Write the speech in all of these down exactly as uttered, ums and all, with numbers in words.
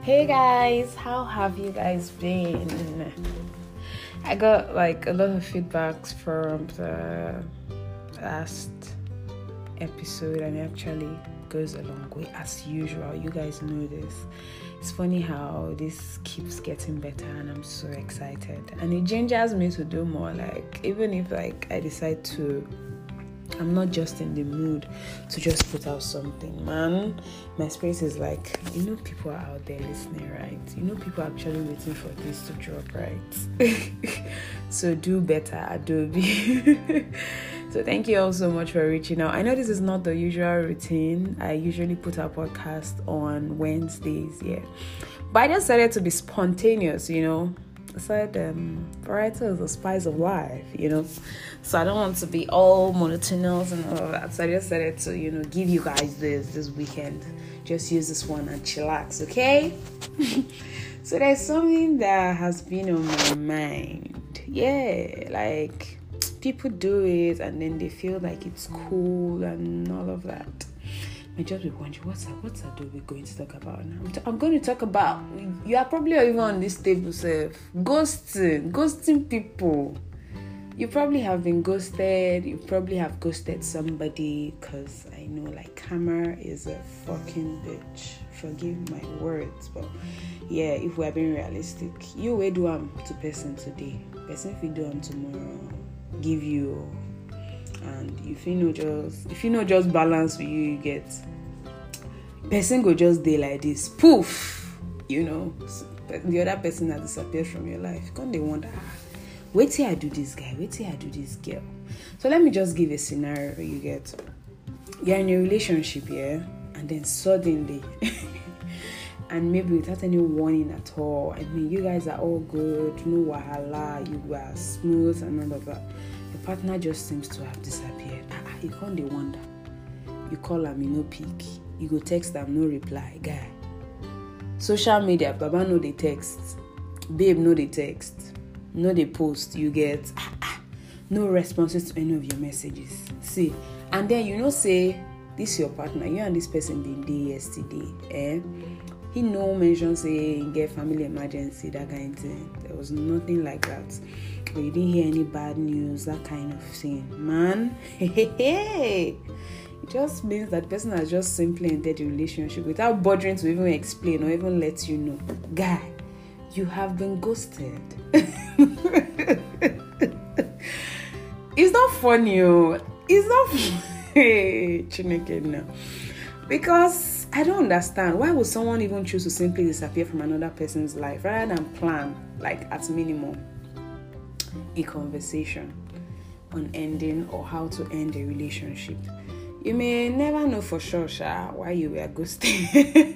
Hey guys, how have you guys been? I got like a lot of feedbacks from the last episode, and it actually goes a long way as usual. You guys know this. It's funny how this keeps getting better, and I'm so excited. And it gingers me to do more. Like even if like I decide to, I'm not just in the mood to just put out something, man. My spirit is like, you know, people are out there listening, right? You know, people are actually waiting for this to drop, right? So do better, Adobe. So thank you all so much for reaching out. I know this is not the usual routine. I usually put our podcast on Wednesdays, yeah. But I just decided to be spontaneous, you know. I said, um, variety is the spice of life, you know. So I don't want to be all monotonous and all of that. So I just decided to, you know, give you guys this this weekend. Just use this one and chillax, okay? So there's something that has been on my mind. Yeah, like people do it and then they feel like it's cool and all of that. I just be wondering, what's that? What's Adobe going to talk about now? I'm, t- I'm going to talk about, you are probably even on this table, self, ghosting, ghosting people. You probably have been ghosted. You probably have ghosted somebody, because I know, like, Hammer is a fucking bitch. Forgive my words, but yeah, if we're being realistic, you will do them to person today. Person if you do them tomorrow, give you. And if you know just if you know just balance with you, you get person go just day like this, poof, you know, the other person that disappears from your life. Can't they wonder, ah, wait till I do this guy, wait till I do this girl. So let me just give a scenario. You get you're in a relationship, yeah, and then suddenly and maybe without any warning at all, I mean, you guys are all good, no wahala, you are smooth and all of that. Your partner just seems to have disappeared. Ah, you can't they wonder. You call him, you no pick. You go text them, no reply. Guy. Social media, Baba no they text. Babe no they text. No they post. You get ah, ah, no responses to any of your messages. See, and then you know say this your partner. You and this person been there yesterday. Eh? He no mention say get family emergency, that kind of thing. There was nothing like that. But you didn't hear any bad news, that kind of thing. Man, it just means that person has just simply ended the relationship without bothering to even explain or even let you know. Guy, you have been ghosted. It's not funny, oh. It's not funny. Chineke now. Because I don't understand. Why would someone even choose to simply disappear from another person's life rather than plan, like at minimum, a conversation on ending or how to end a relationship? You may never know for sure, Sha, why you were ghosted.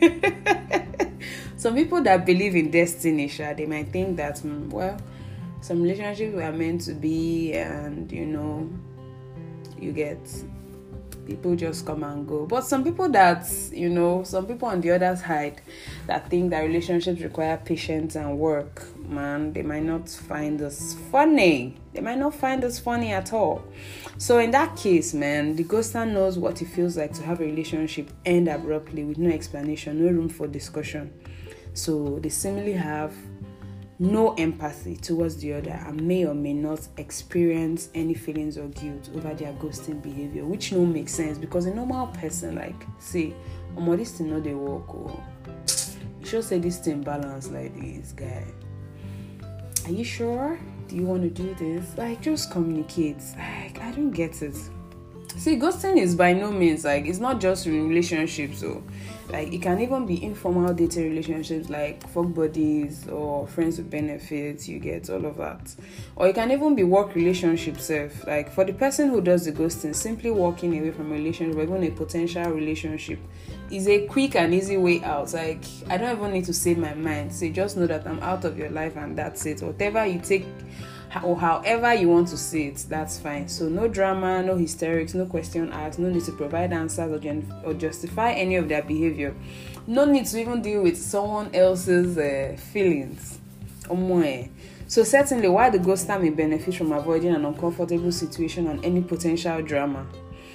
Some people that believe in destiny, Sha, they might think that, mm, well, some relationships were meant to be, and you know, you get people just come and go. But some people that, you know, some people on the other side that think that relationships require patience and work, man, they might not find us funny. They might not find us funny at all. So in that case, man, the ghoster knows what it feels like to have a relationship end abruptly with no explanation, no room for discussion. So they seemingly have no empathy towards the other and may or may not experience any feelings or guilt over their ghosting behavior, which no makes sense, because a normal person, like, say, oh, this thing no they work, oh, you should say this thing balance like this, guy. Are you sure? Do you want to do this? Like, just communicate. Like, I don't get it. See, ghosting is by no means, like, it's not just in relationships, so, like, it can even be informal dating relationships, like fuck buddies or friends with benefits, you get all of that. Or it can even be work relationships, self. Like, for the person who does the ghosting, simply walking away from a relationship or even a potential relationship is a quick and easy way out. Like, I don't even need to say my mind. Say, just know that I'm out of your life and that's it. Whatever you take, or however you want to say it, that's fine. So no drama, no hysterics, no question asked, no need to provide answers or, gen- or justify any of their behavior. No need to even deal with someone else's uh, feelings. So certainly, while the ghoster may benefit from avoiding an uncomfortable situation and any potential drama,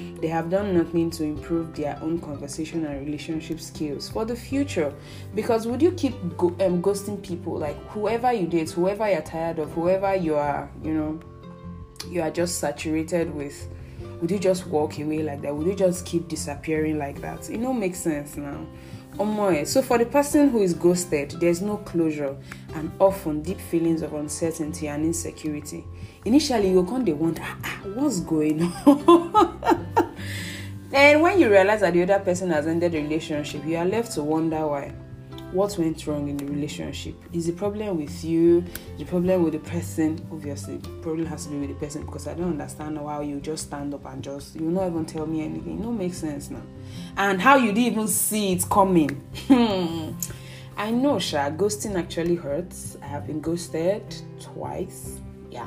they have done nothing to improve their own conversation and relationship skills for the future. Because would you keep go- um, ghosting people? Like whoever you date, whoever you're tired of, whoever you are, you know, you are just saturated with, would you just walk away like that? Would you just keep disappearing like that? It don't make sense now. So for the person who is ghosted, there's no closure and often deep feelings of uncertainty and insecurity. Initially, you can't they wonder, ah, ah, what's going on? And when you realize that the other person has ended the relationship, you are left to wonder why. What went wrong in the relationship? Is the problem with you? The problem with the person? Obviously, the problem has to be with the person, because I don't understand how you just stand up and just, you will not even tell me anything. It don't make sense now. And how you didn't even see it coming. I know, Sha, ghosting actually hurts. I have been ghosted twice. Yeah.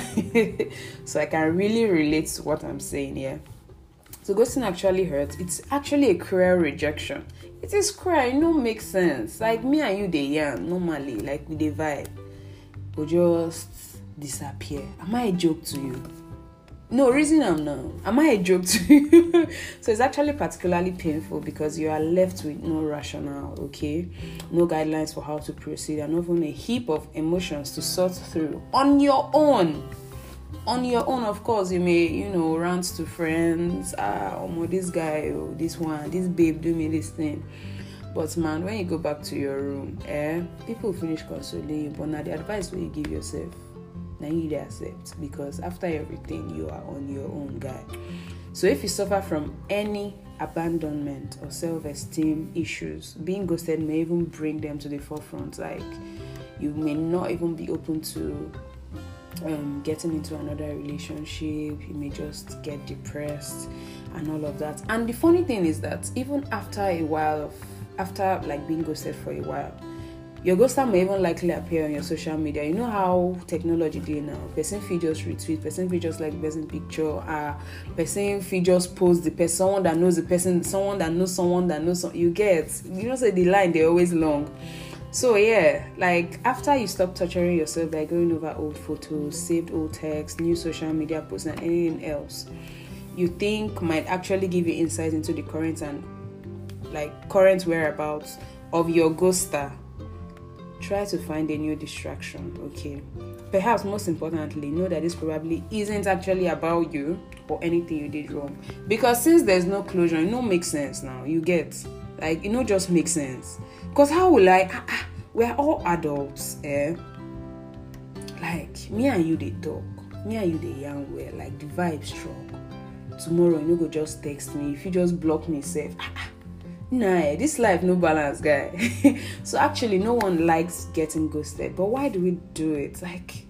So I can really relate to what I'm saying here. So ghosting actually hurts. It's actually a cruel rejection. It is cruel. It don't make sense. Like me and you, they young normally, like we dey vibe, we just disappear. Am I a joke to you? No, reason I'm not. Am I a joke to you? So it's actually particularly painful because you are left with no rationale, okay? No guidelines for how to proceed, and often a heap of emotions to sort through on your own. On your own, of course, you may, you know, rant to friends, ah, oh, this guy, oh, this one, this babe, do me this thing. But man, when you go back to your room, eh, people finish consoling you, but now the advice will you give yourself, now you need to accept, because after everything, you are on your own, guy. So if you suffer from any abandonment or self-esteem issues, being ghosted may even bring them to the forefront. Like, you may not even be open to Um, getting into another relationship. You may just get depressed and all of that. And the funny thing is that even after a while of, after like being ghosted for a while, your ghoster may even likely appear on your social media. You know how technology do now. Person fee just retweet, person fee just like the person picture, uh, person fee just post the person, someone that knows the person, someone that knows someone that knows some, you get, you know, say the line, they're always long. So yeah, like after you stop torturing yourself by going over old photos, saved old texts, new social media posts, and anything else you think might actually give you insight into the current and like current whereabouts of your ghoster, try to find a new distraction, okay? Perhaps most importantly, know that this probably isn't actually about you or anything you did wrong. Because since there's no closure, it don't make sense now. You get, like, it don't just make sense. Because how will I, ah, ah, we're all adults, eh? Like, me and you, they talk. Me and you, they young, we're like, the vibe strong. Tomorrow, you go just text me. If you just block me, say, ah, ah. Nah, this life no balance, guy. So actually, no one likes getting ghosted. But why do we do it? Like,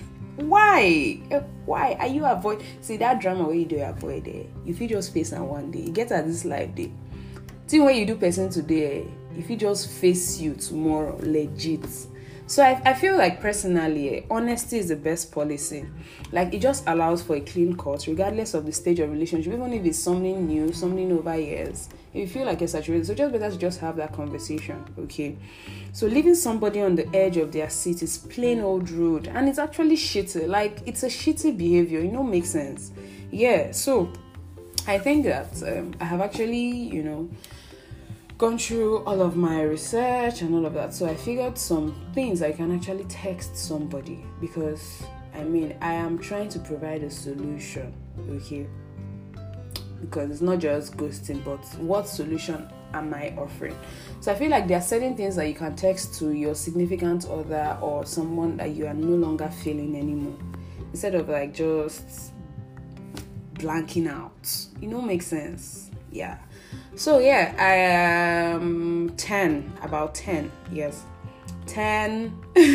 why? Why are you avoid? See that drama where you do avoid it. If you just face on one day, you get at this life day. See when you do person today, if you just face you tomorrow, legit. So I, I feel like personally, honesty is the best policy. Like it just allows for a clean cut, regardless of the stage of relationship, even if it's something new, something over years. If you feel like you're saturated, so just better to just have that conversation, okay? So leaving somebody on the edge of their seat is plain old rude, and it's actually shitty. Like it's a shitty behavior, you know, makes sense. Yeah, so I think that um, I have actually, you know, gone through all of my research and all of that. So I figured some things I can actually text somebody, because I mean, I am trying to provide a solution, okay? Because it's not just ghosting, but what solution am I offering? So I feel like there are certain things that you can text to your significant other or someone that you are no longer feeling anymore, instead of like just blanking out. You know, makes sense. Yeah. So yeah, I am ten, about ten, yes. ten,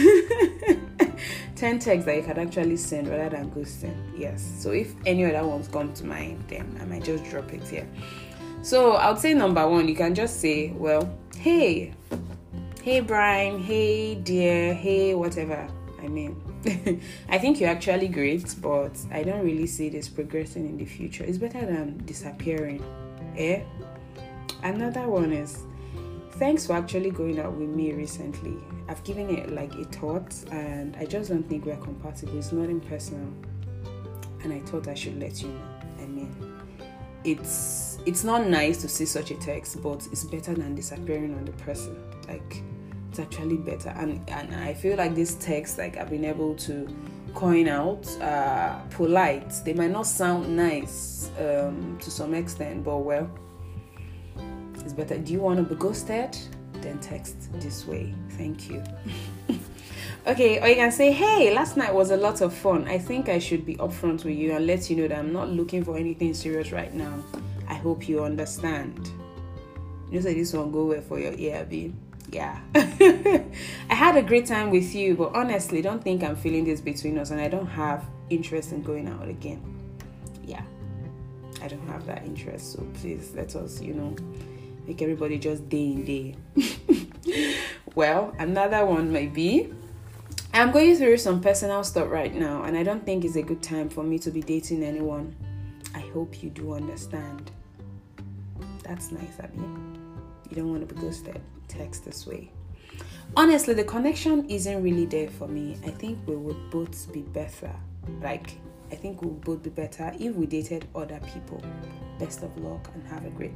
ten texts that you can actually send rather than ghosting, yes. So if any other ones come to mind, then I might just drop it here. So I would say number one, you can just say, well, hey, hey Brian, hey dear, hey whatever. I mean, I think you're actually great, but I don't really see this progressing in the future. It's better than disappearing, eh? Another one is, thanks for actually going out with me recently. I've given it like a thought, and I just don't think we're compatible. It's not impersonal, and I thought I should let you know. I mean, it's it's not nice to see such a text, but it's better than disappearing on the person. Like, it's actually better. And and I feel like this text, like, I've been able to coin out uh, polite. They might not sound nice um, to some extent, but well, it's better. Do you want to be ghosted? Then text this way. Thank you. Okay, or you can say, hey, last night was a lot of fun. I think I should be upfront with you and let you know that I'm not looking for anything serious right now. I hope you understand. You say this one go well for your ear, B. Yeah. I had a great time with you, but honestly, don't think I'm feeling this between us, and I don't have interest in going out again. Yeah, I don't have that interest, so please let us, you know, make everybody just day in day. Well, another one might be, I'm going through some personal stuff right now, and I don't think it's a good time for me to be dating anyone. I hope you do understand. That's nice, Abby. You don't want to be ghosted. Text this way. Honestly, the connection isn't really there for me. I think we would both be better. Like, I think we would both be better if we dated other people. Best of luck and have a great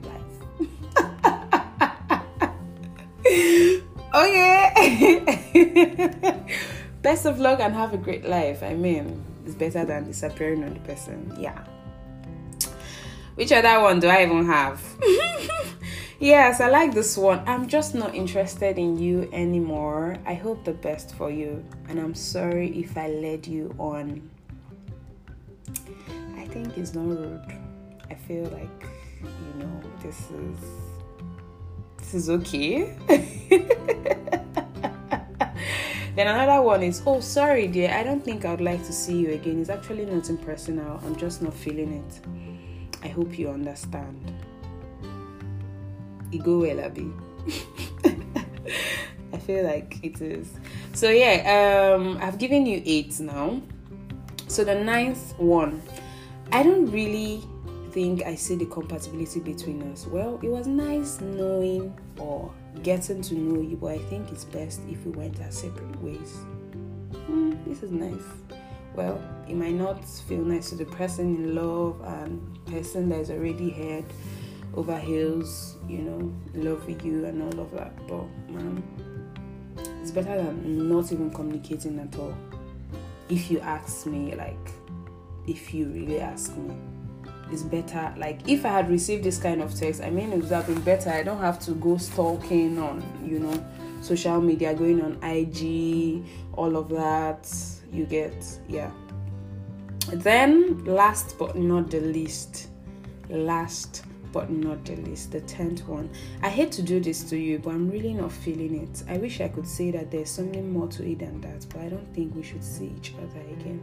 life. Okay. Best of luck and have a great life. I mean, it's better than disappearing on the person. Yeah. Which other one do I even have? Yes, I like this one. I'm just not interested in you anymore. I hope the best for you. And I'm sorry if I led you on. I think it's not rude. I feel like, you know, this is this is okay. Then another one is, oh, sorry, dear. I don't think I would like to see you again. It's actually nothing personal. I'm just not feeling it. I hope you understand. It go well, Abby. I feel like it is. So yeah, um, I've given you eight now. So the ninth one, I don't really think I see the compatibility between us. Well, it was nice knowing or getting to know you, but I think it's best if we went our separate ways. Mm, this is nice. Well, it might not feel nice to the person in love and person that is already head over heels, you know, in love with you and all of that. But man, it's better than not even communicating at all. If you ask me, like, if you really ask me, it's better. Like, if I had received this kind of text, I mean, it would have been better. I don't have to go stalking on, you know, social media, going on I G, all of that. You get, yeah. Then, last but not the least, last but not the least, the tenth one. I hate to do this to you, but I'm really not feeling it. I wish I could say that there's something more to it than that, but I don't think we should see each other again.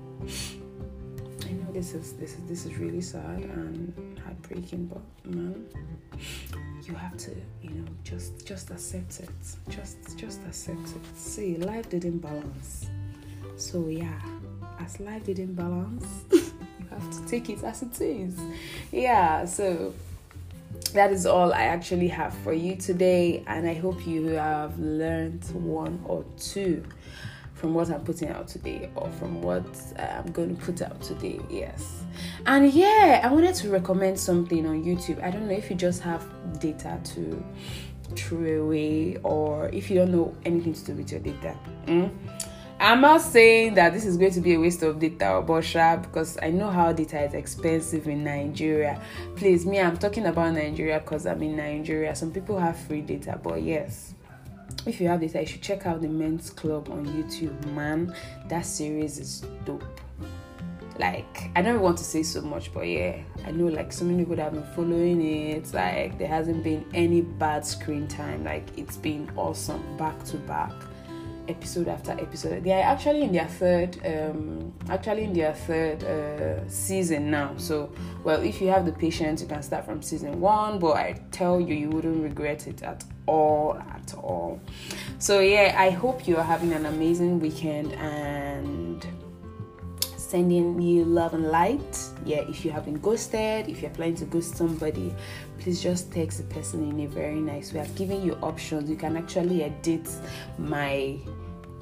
I know this is this is this is really sad and heartbreaking, but man, you have to, you know, just just accept it. Just just accept it. See, life didn't balance. So yeah, as life didn't balance, you have to take it as it is. Yeah, so that is all I actually have for you today, and I hope you have learned one or two from what I'm putting out today, or from what I'm going to put out today. Yes. And yeah, I wanted to recommend something on YouTube. I don't know if you just have data to throw away, or if you don't know anything to do with your data. Mm? I'm not saying that this is going to be a waste of data or bullshit, because I know how data is expensive in Nigeria. Please, me, I'm talking about Nigeria because I'm in Nigeria. Some people have free data, but yes, if you have data, you should check out the Men's Club on YouTube. Man, that series is dope. Like, I don't want to say so much, but yeah, I know like so many people that have been following it. Like, there hasn't been any bad screen time. Like, it's been awesome, back to back, episode after episode. They are actually in their third um actually in their third uh season now. So, well, if you have the patience, you can start from season one, but I tell you, you wouldn't regret it at all at all. So yeah, I hope you are having an amazing weekend, and sending you love and light. Yeah, if you have been ghosted, if you're planning to ghost somebody, please just text the person in a very nice way. I've given you options. You can actually edit my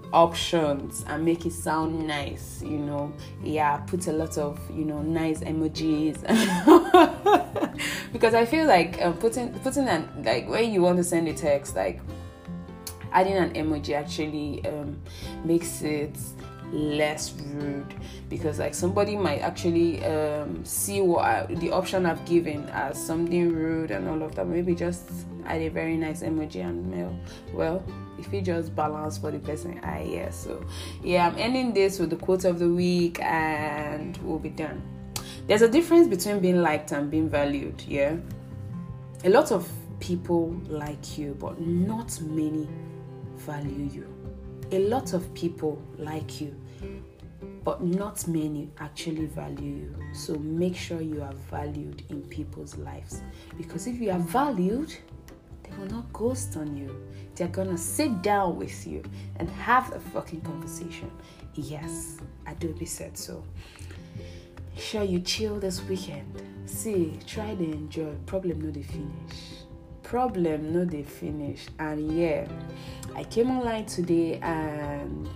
options and make it sound nice, you know. Yeah, put a lot of, you know, nice emojis. Because I feel like um, putting putting an, like, when you want to send a text, like adding an emoji actually um, makes it less rude, because like somebody might actually um, see what I, the option I've given as something rude and all of that. Maybe just add a very nice emoji and mail. Well, if it just balance for the person, I yeah. So yeah, I'm ending this with the quote of the week and we'll be done. There's a difference between being liked and being valued. Yeah, a lot of people like you, but not many value you. A lot of people like you, but not many actually value you. So make sure you are valued in people's lives, because if you are valued, they will not ghost on you. They're gonna sit down with you and have a fucking conversation. Yes, Adobe said so. Make sure you chill this weekend. See, try to enjoy. Problem no they finish. Problem no they finish. And yeah, I came online today and,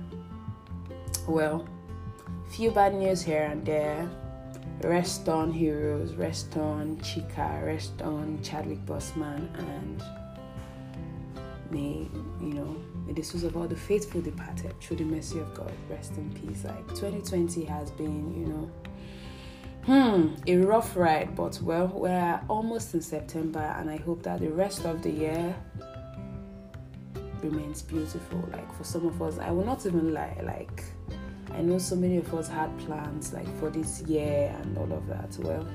well, few bad news here and there. Rest on Heroes, rest on Chika, rest on Chadwick Boseman, and may, you know, may the souls of all the faithful departed through the mercy of God rest in peace. Like twenty twenty has been, you know, hmm, a rough ride, but well, we're almost in September, and I hope that the rest of the year remains beautiful. Like for some of us, I will not even lie, like I know so many of us had plans like for this year and all of that. Well,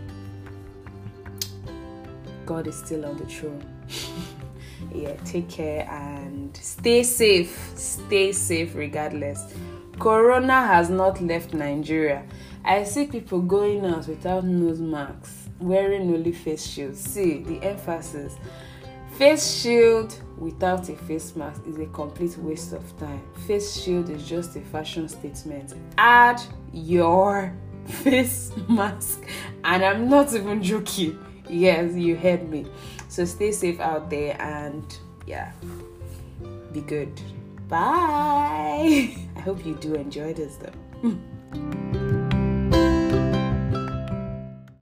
God is still on the throne. Yeah, take care and stay safe. Stay safe regardless. Corona has not left Nigeria. I see people going out without nose masks, wearing only face shields. See the emphasis. Face shield without a face mask is a complete waste of time. Face shield is just a fashion statement. Add your face mask, and I'm not even joking. Yes, you heard me. So stay safe out there and yeah, be good. Bye. I hope you do enjoy this though.